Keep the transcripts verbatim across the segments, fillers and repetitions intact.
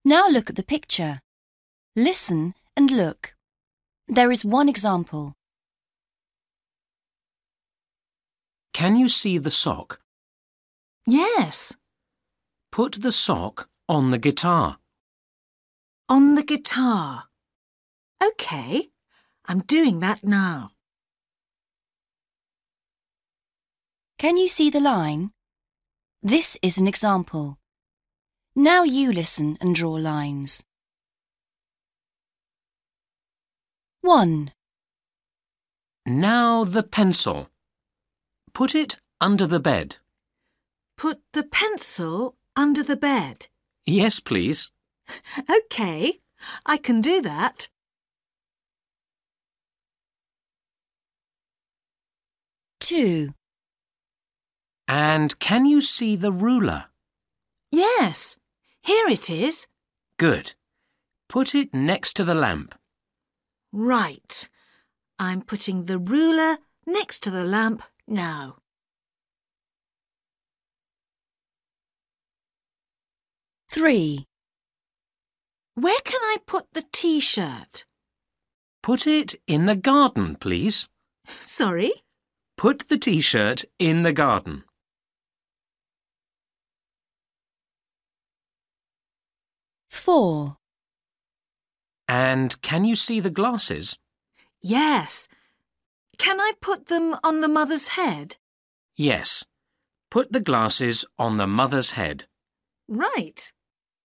Now look at the picture. Listen and look. There is one example. Can you see the sock? Yes, Put the sock on the guitar. on the guitar. OK, I'm doing that now. Can you see the line? This is an example. Now you listen and draw lines. one. Now the pencil. Put it under the bed. Put the pencil under the bed. Yes, please. OK, I can do that. two. And can you see the ruler? Yes, here it is. Good. Put it next to the lamp. Right. I'm putting the ruler next to the lamp now. three. Where can I put the T-shirt? Put it in the garden, please. Sorry? Put the T-shirt in the garden. four. And can you see the glasses? Yes. Can I put them on the mother's head? Yes. Put the glasses on the mother's head. Right.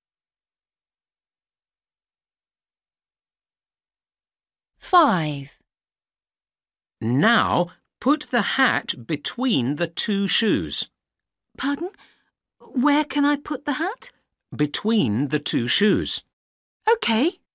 five. Now put the hat between the two shoes. Pardon? Where can I put the hat? Between the two shoes. OK.